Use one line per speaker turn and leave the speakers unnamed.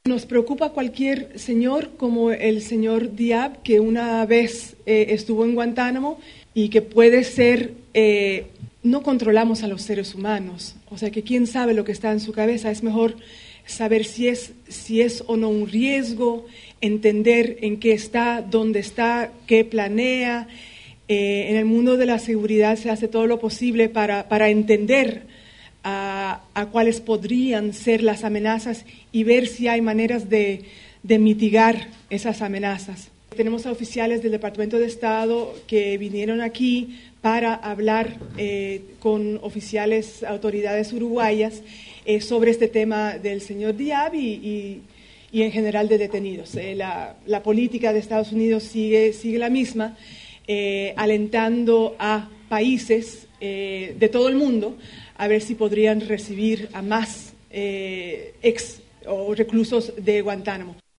Nos preocupa cualquier señor como el señor Diab, que una vez estuvo en Guantánamo y que puede ser, no controlamos a los seres humanos, o sea que quién sabe lo que está en su cabeza. Es mejor saber si es o no un riesgo, entender en qué está, dónde está, qué planea. En el mundo de la seguridad se hace todo lo posible para entender a cuáles podrían ser las amenazas y ver si hay maneras de mitigar esas amenazas. Tenemos a oficiales del Departamento de Estado que vinieron aquí para hablar con oficiales, autoridades uruguayas sobre este tema del señor Diab y en general de detenidos. La política de Estados Unidos sigue la misma, alentando a países de todo el mundo a ver si podrían recibir a más ex o reclusos de Guantánamo.